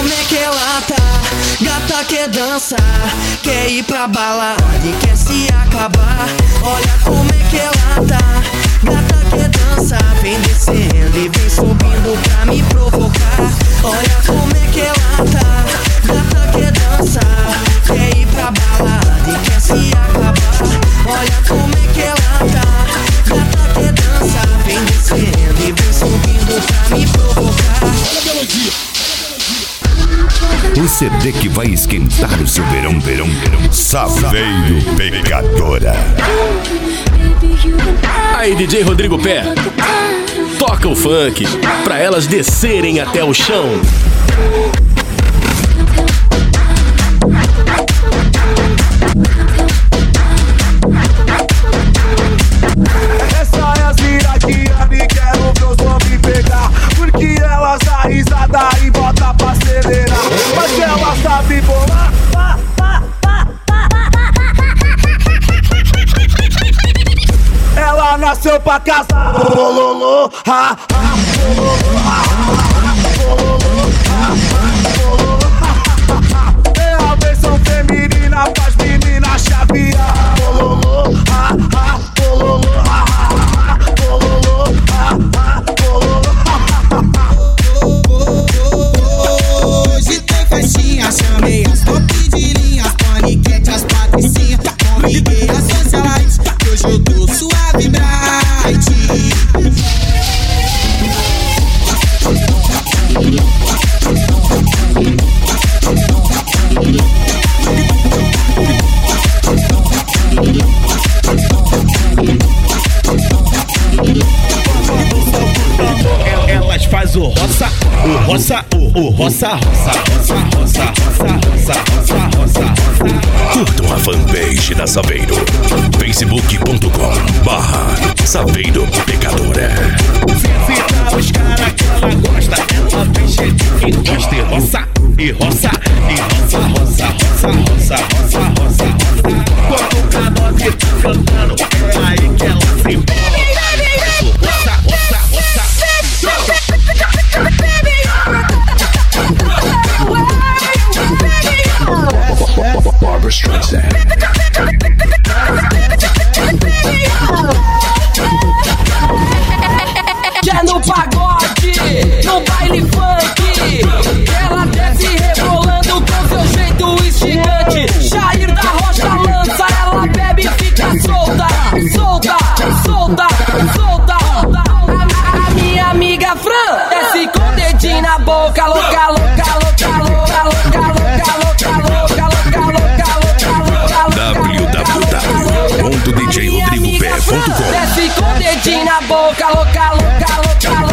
como é que ela tá. Gata quer dançar, quer ir pra balada e quer se acabar. Olha como é que ela tá. Gata quer dançar, vem descendo e vem subindo pra me provocar. Olha como é que ela tá. Gata quer dançar, quer ir pra balada e quer se acabar. Olha como é que ela tá. Gata quer dançar, vem descendo e vem subindo pra me provocar. Olha a melodia. O CD que vai esquentar o seu verão. Saveiro Pecadora. Aí, DJ Rodrigo Pé, toca o funk pra elas descerem até o chão. Essa é as viradinhas e quero ver os homens pegar, porque elas dá risada e bota pra acelerar. Mas ela sabe bolar. Ela nasceu pra casar. Bololô, ha, ha, bololô, ha, ha, bololô, ha, ha, bololô, ha, ha, ha. É a versão feminina pras meninas chavear. Bololô, ha, ha, bololô, ha, ha, bololô, ha, ha, bololô, ha, ha. Hoje tem festinha, chamei as top de linhas, paniquete, as patricinhas, convidei as socialites, que hoje eu tô suave bright. Elas faz o roça. Curtam a fanpage da Saveiro, facebook.com/Saveiro Pecadora. Visita os caras que ela gosta, ela vem cheia de encosta e roça. Quando o canote tá cantando, é aí que ela se enrola. Barbra Streisand. Que é no pagode, no baile funk, ela desce rebolando com seu jeito instigante. Jair da Rocha lança, ela bebe e fica solta. A minha amiga Fran desce com o dedinho na boca, louca. www.djrodrigopé.com. Desce com o dedinho na boca, louca.